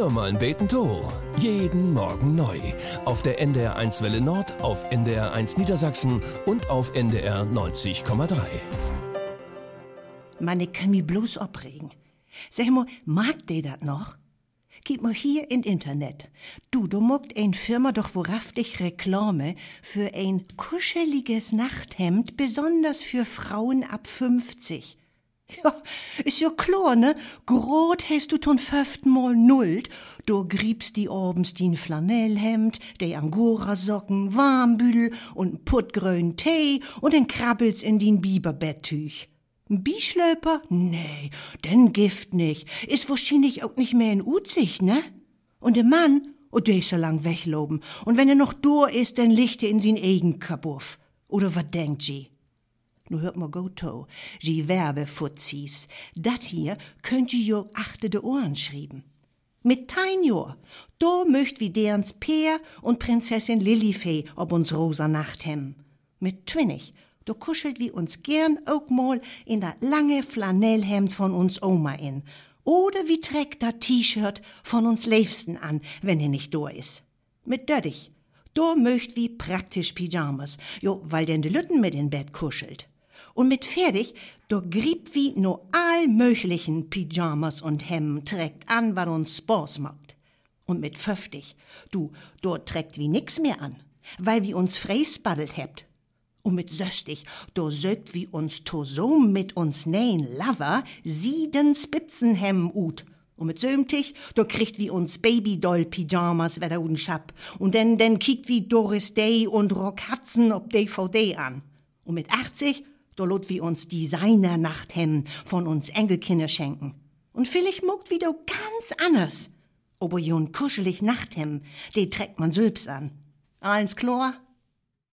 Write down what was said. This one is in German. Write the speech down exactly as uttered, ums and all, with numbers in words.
Hör mal beten to. Jeden Morgen neu. Auf der N D R eins Welle Nord, auf N D R eins Niedersachsen und auf N D R neunzig Komma drei. Mann, ich kann mich bloß abregen. Sag mal, mag der dat noch? Gib mal hier in Internet. Du, du mogt ein Firma doch wahrhaftig Reklame für ein kuscheliges Nachthemd, besonders für Frauen ab fünfzig. Ja, ist ja klar, ne? Grot hast du ton fünfmal nullt. Du griebst die abends din Flanellhemd, de Angora-Socken, Warmbüdel und n puttgrün Tee und den krabbelst in din Biberbetttüch. N Bischlöper? Nee, den Gift nicht. Ist wahrscheinlich auch nicht mehr in Utzig, ne? Und der Mann, oh, der ist so lang wegloben. Und wenn er noch dur ist, dann liegt er in sin eigen Kabuff. Oder was denkt sie? Nu hört mal gut to, sie Werbefuzis. Dat hier könnt ihr jo achter de Ohren schrieben. Mit tein Jahr, da möcht wie derens Peer und Prinzessin Lilifee ob uns rosa Nachthemd. Mit twinnig, da kuschelt wie uns gern auch mal in dat lange Flanellhemd von uns Oma in. Oder wie trägt dat T-Shirt von uns Liebsten an, wenn er nicht da is. Mit döddig, da möcht wie praktisch Pyjamas, jo, weil denn de Lütten mit in Bett kuschelt. Und mit fertig, da griebt wie no all möglichen Pyjamas und Hemden trägt an, was uns Spaß macht. Und mit fünfzig, du, da trägt wie nix mehr an, weil wie uns freispaddelt hebt. Und mit sechzig, da sögt wie uns to so mit uns nähen Lover sieden Spitzenhemden ut. Und mit siebzig, da kriegt wie uns Babydoll-Pyjamas wieder und Schab. Und dann, dann kiekt wie Doris Day und Rock Hudson ob D V D an. Und mit achtzig, da lot wie uns Designer-Nachthemden von uns Enkelkinder schenken. Und vielleicht mogt wie do ganz anders. Aber jo n kuschelig Nachthemd, de trägt man selbst an. Alles klar?